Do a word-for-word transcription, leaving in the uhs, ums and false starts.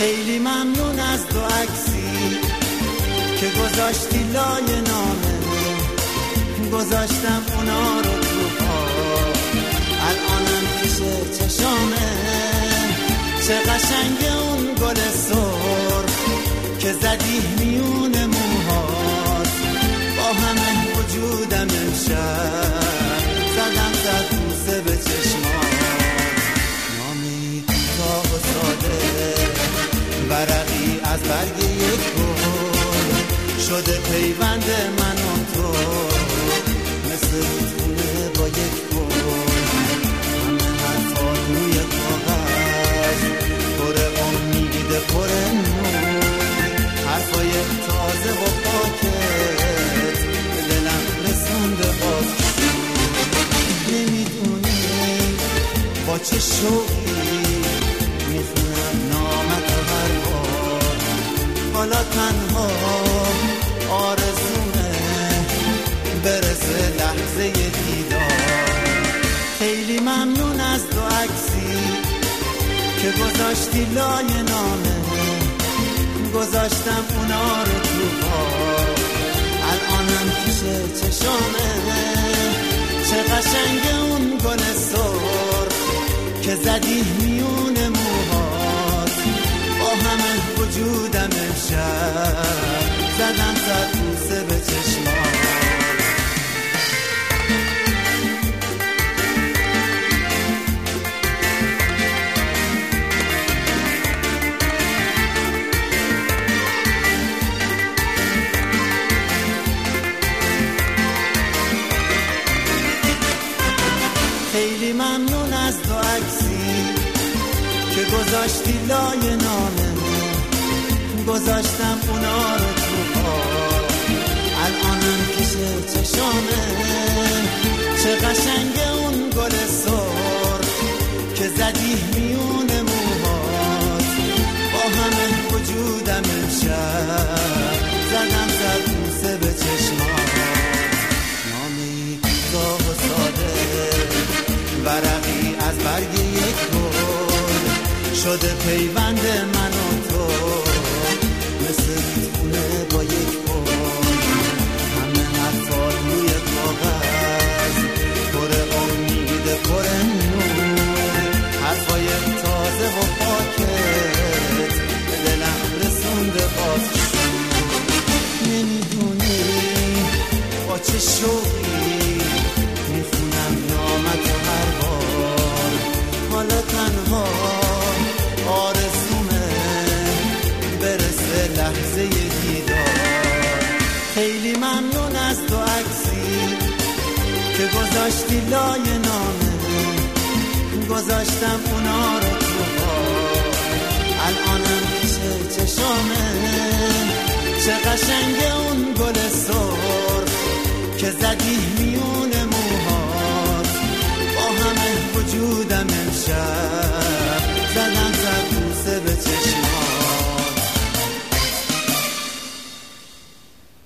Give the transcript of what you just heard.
خیلی ممنون از دو عکسی که گذاشتی لای نامه، گذاشتم اونا رو تو پا، الانم پیش چشامه. چه قشنگه اون گل سرخ که زدی میون موهات، با همه وجودم امشب زدم زد بوسه به چشمات. نامی تا و ساده ورقی از برگ یک گل شده پیوند من و تو، مثل خونه با یک گل. همه حرفا روی کاغذ پر امید پر نور، حرفای تازه و پاکت به دلم رسونده باز. نمیدونی با چه شوقی میخونم نامتو هر بار، حالا تنها آرزومه برسه لحظه دیدار. خیلی ممنون از دو عکسی که گذاشتی لای نامه، گذاشتم اونا رو تو پا، الانم پیش چشامه. چه قشنگه اون گل سرخ که زدی میون موهات، با همه وجودم امشب زدم زد بوسه به چشمات. خیلی ممنون از دو عکسی که گذاشتی لای نامه، گذاشتم اونا رو تو پا، الانم پیش چشامه. چه قشنگه اون گل سرخ که زدی میون موهات، با همه وجودم امشب زدم زد بوسه به چشمات. نامی راه و ساده ورقی از برگ یک گل شده پیوند من و تو، مثل خونه با یک گل. همه حرفا روی کاغذ پر امید پر نور، حرفای تازه و پاکت به دلم رسونده باز. نمیدونی با چه شوقی میخونم نامتو هر بار، حالا تنها آرزومه برسه لحظه دیدار. خیلی ممنون از دو عکسی که گذاشتی لای نامه، گذاشتم اونا رو تو پا، الانم پیش چشامه. چه قشنگه اون گل سرخ که زدی میون موهات، با همه وجودم امشب